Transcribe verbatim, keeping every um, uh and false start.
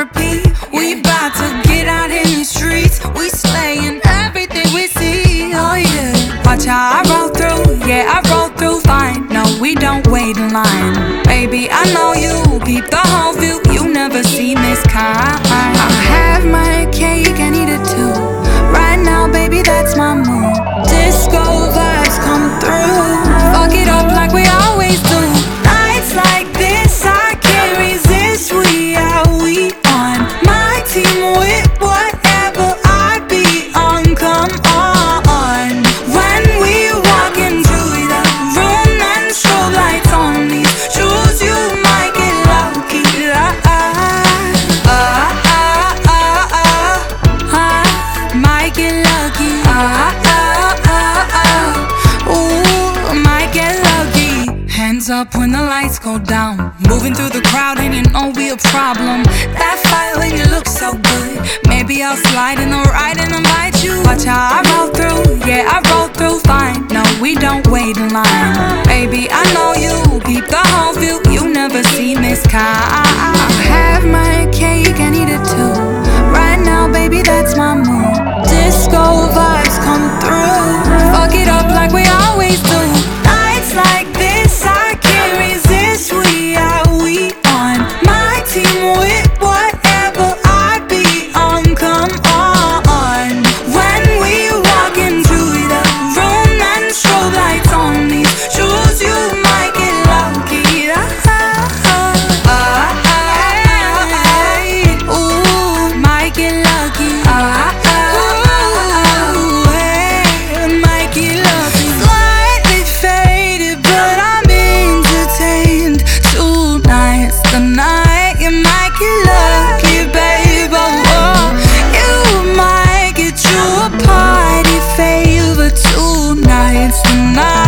repeat. We bout to get out in these streets. We slaying everything we see. Oh yeah. Watch how I roll through. Yeah, I roll through fine. No, we don't wait in line. Baby, I know you keep the whole view. You never see miskind. I have my cake and eat it too. Right now, baby, that's my mood. Disco vibes come through. Fuck it up like we always do. Nights like this, I can't resist. We are we on my team with whatever I be on. Come on. When we walk into the room and strobe lights on these shoes, you might get lucky. Ah, ah, ah, ah, ah, ah. Might get lucky. Ah, ah, ah, ah. Ooh, might get lucky. Hands up when the lights go down. Moving through the crowd and you know we a problem. That fight when you look so good. Maybe I'll slide in the right and invite you. Watch how I roll through. Yeah, I roll through fine. No, we don't wait in line. Baby, I know you keep the whole view. You never see miskind. I have my cake and eat it too. Right now, baby, that's my mood. Disco vibes come through. Fuck it up like we always do. Nights like this, I can't resist. We are we on my team with whatever I be on. Come on. When we walk into the room and strobe lights on these shoes, you might get lucky. Ah, ah, ah, ah, ooh, might get lucky. Ah, ah, ooh, hey, might get lucky. Slightly faded, but I'm entertained. Tonight's the night. You might get lucky, babe. Oh, you might get you a party favor. Tonight's the night.